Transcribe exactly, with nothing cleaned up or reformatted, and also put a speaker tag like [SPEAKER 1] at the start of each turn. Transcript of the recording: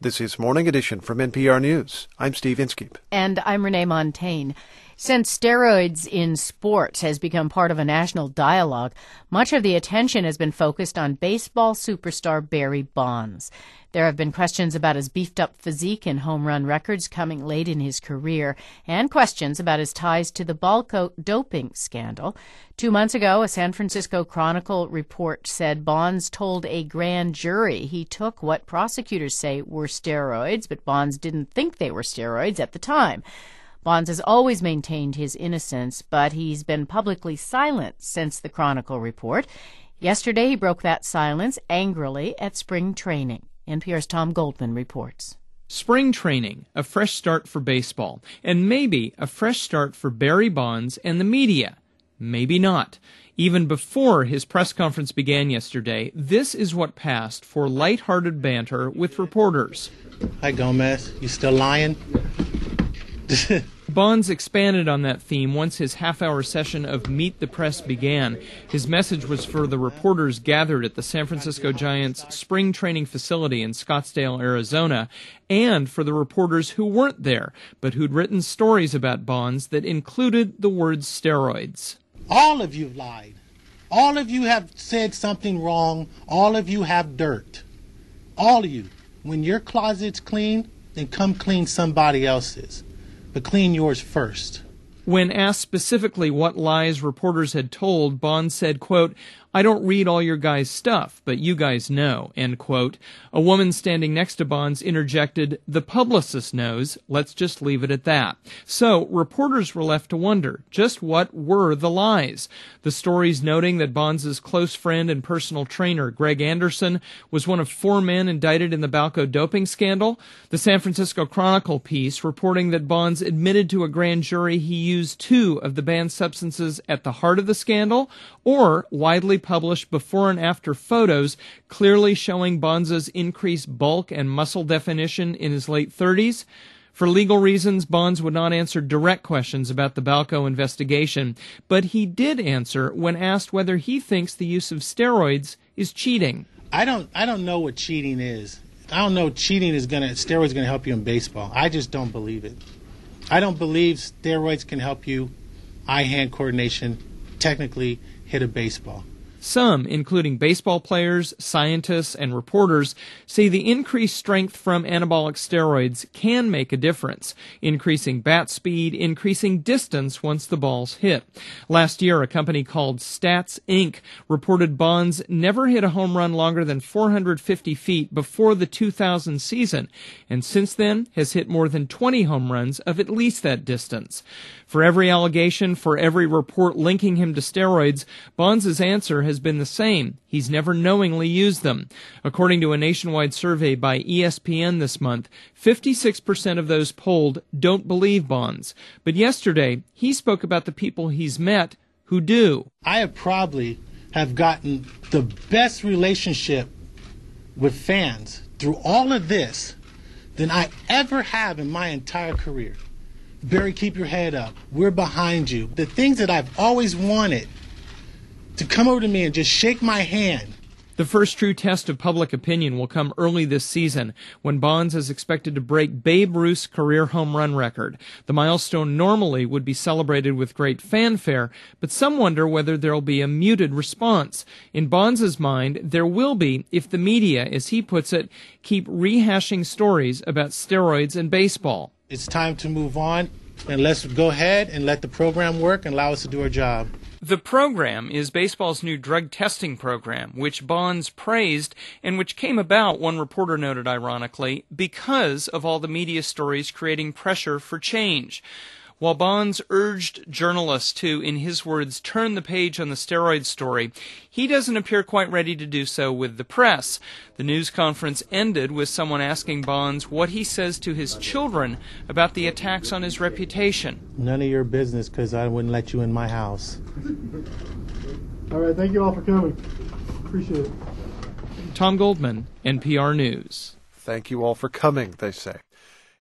[SPEAKER 1] This is Morning Edition from N P R News. I'm Steve Inskeep.
[SPEAKER 2] And I'm Renee Montaigne. Since steroids in sports has become part of a national dialogue, much of the attention has been focused on baseball superstar Barry Bonds. There have been questions about his beefed-up physique and home run records coming late in his career, and questions about his ties to the Balco doping scandal. Two months ago, a San Francisco Chronicle report said Bonds told a grand jury he took what prosecutors say were steroids, but Bonds didn't think they were steroids at the time. Bonds has always maintained his innocence, but he's been publicly silent since the Chronicle report. Yesterday, he broke that silence angrily at spring training. N P R's Tom Goldman reports.
[SPEAKER 3] Spring training, a fresh start for baseball, and maybe a fresh start for Barry Bonds and the media. Maybe not. Even before his press conference began yesterday, this is what passed for lighthearted banter with reporters.
[SPEAKER 4] Hi, Gomez. You still lying?
[SPEAKER 3] Bonds expanded on that theme once his half-hour session of Meet the Press began. His message was for the reporters gathered at the San Francisco Giants spring training facility in Scottsdale, Arizona, and for the reporters who weren't there, but who'd written stories about Bonds that included the words steroids.
[SPEAKER 4] All of you lied. All of you have said something wrong. All of you have dirt. All of you. When your closet's clean, then come clean somebody else's. But clean yours first.
[SPEAKER 3] When asked specifically what lies reporters had told, Bonds said, quote, "I don't read all your guys' stuff, but you guys know," end quote. A woman standing next to Bonds interjected, "The publicist knows. Let's just leave it at that." So reporters were left to wonder, just what were the lies? The stories noting that Bonds' close friend and personal trainer, Greg Anderson, was one of four men indicted in the Balco doping scandal. The San Francisco Chronicle piece reporting that Bonds admitted to a grand jury he used two of the banned substances at the heart of the scandal, or widely published before and after photos clearly showing Bonds' increased bulk and muscle definition in his late thirties. For legal reasons, Bonds would not answer direct questions about the Balco investigation, but he did answer when asked whether he thinks the use of steroids is cheating.
[SPEAKER 4] I don't I don't know what cheating is. I don't know cheating is gonna steroids gonna help you in baseball. I just don't believe it. I don't believe steroids can help you eye-hand coordination technically hit a baseball.
[SPEAKER 3] Some, including baseball players, scientists, and reporters, say the increased strength from anabolic steroids can make a difference, increasing bat speed, increasing distance once the ball's hit. Last year, a company called Stats Incorporated reported Bonds never hit a home run longer than four hundred fifty feet before the two thousand season, and since then has hit more than twenty home runs of at least that distance. For every allegation, for every report linking him to steroids, Bonds' answer has been the same. He's never knowingly used them. According to a nationwide survey by E S P N this month, fifty-six percent of those polled don't believe Bonds. But yesterday, he spoke about the people he's met who do.
[SPEAKER 4] I have probably have gotten the best relationship with fans through all of this than I ever have in my entire career. Barry, keep your head up. We're behind you. The things that I've always wanted to come over to me and just shake my hand.
[SPEAKER 3] The first true test of public opinion will come early this season, when Bonds is expected to break Babe Ruth's career home run record. The milestone normally would be celebrated with great fanfare, but some wonder whether there'll be a muted response. In Bonds' mind, there will be if the media, as he puts it, keep rehashing stories about steroids and baseball.
[SPEAKER 4] It's time to move on, and let's go ahead and let the program work and allow us to do our job.
[SPEAKER 3] The program is baseball's new drug testing program, which Bonds praised and which came about, one reporter noted ironically, because of all the media stories creating pressure for change. While Bonds urged journalists to, in his words, turn the page on the steroid story, he doesn't appear quite ready to do so with the press. The news conference ended with someone asking Bonds what he says to his children about the attacks on his reputation.
[SPEAKER 4] None of your business, because I wouldn't let you in my house.
[SPEAKER 5] All right, thank you all for coming. Appreciate it.
[SPEAKER 3] Tom Goldman, N P R News.
[SPEAKER 1] Thank you all for coming, they say.